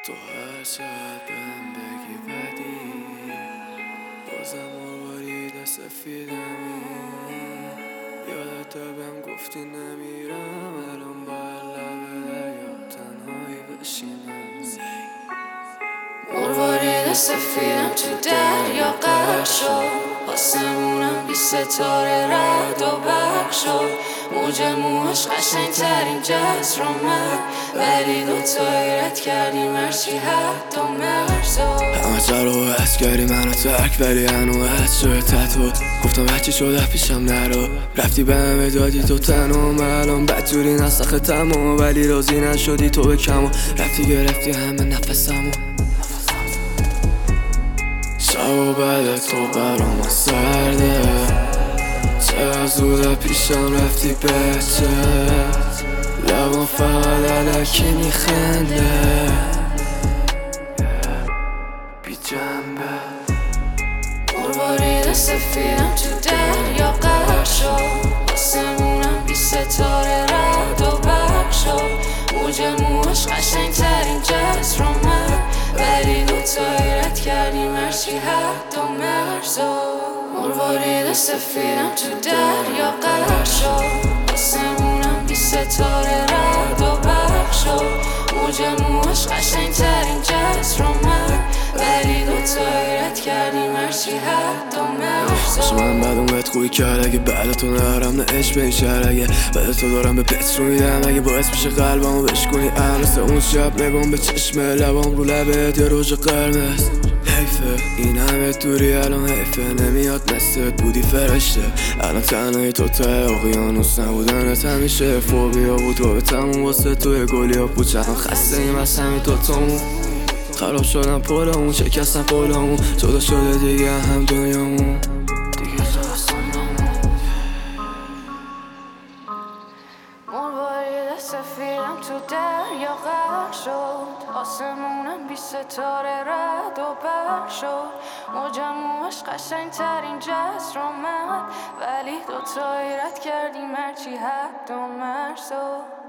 تو هر چقدر بهم بگی بدی بازم مروارید سفیدمی. یادت بهم گفتی نمیرم، الان باید لب دریا تنهایی بشینم. مروارید سفیدم تو دریا غرق شد، آسمونم بی ستاره رد و برق شد. موج موهاش قشنگ ترین جسر اومد، ولی دوتایی رد کردیم هرچی حد و مرزا. همه جا رو حس کردی منو ترک، ولی هنو حس شده تطور. گفتم هرچی شده پیشم نرو، رفتی به همه دادی تو تنها. الان بدجوری نسخه تمام، ولی راضی نشدی تو به کمو. رفتی گرفتی همه نفسمو. شب و بعد تو برام سرده، چه زوده پیشم رفتی بچه. لبم فقط علکی میخنده بی جنبه. مروارید سفیدم تو دریا غرق شد، آسمونم بی ستاره رد و برق شد. موج موهاش قشنگ ترین جسر اومد، ولی دوتایی رد کردیم هرچی حد و مرزا. مروارید سفیدم تو دریا غرق شد، آسمونم بی ستاره رد و برق شد. موج موهاش قشنگ ترین جسر اومد، ولی دوتایی رد کردیم هرچی حد و مرزا. من بعدم بهت خوبی کرد، اگه بعد تو نرم نه عشق به این شهر. اگه بعد تو دارم به پترو میدم، اگه باعث میشه قلبمو بشکنی. مثل اون شب نگام به چشم لبام رو لبت یه روژ قرمز. حیفه این همه دوری الان، حیفه نمیاد مثلت بودی فرشته. الان تنهایی تو ته اقیانوس، نبودنت همیشه فوبیا بود و به تموم. واسه توی گلیا پوچم خسته ایم از همین دوتامون. خراب شدم پلمون، شکستم پلمون، جدا شده دیگه هم دنیامون. مروارید سفیدم تو دریا غرق شد، آسمونم بی ستاره رد و برق شد. موج موهاش قشنگ ترین جسر اومد، ولی دوتایی رد کردیم هرچی حد و مرزا.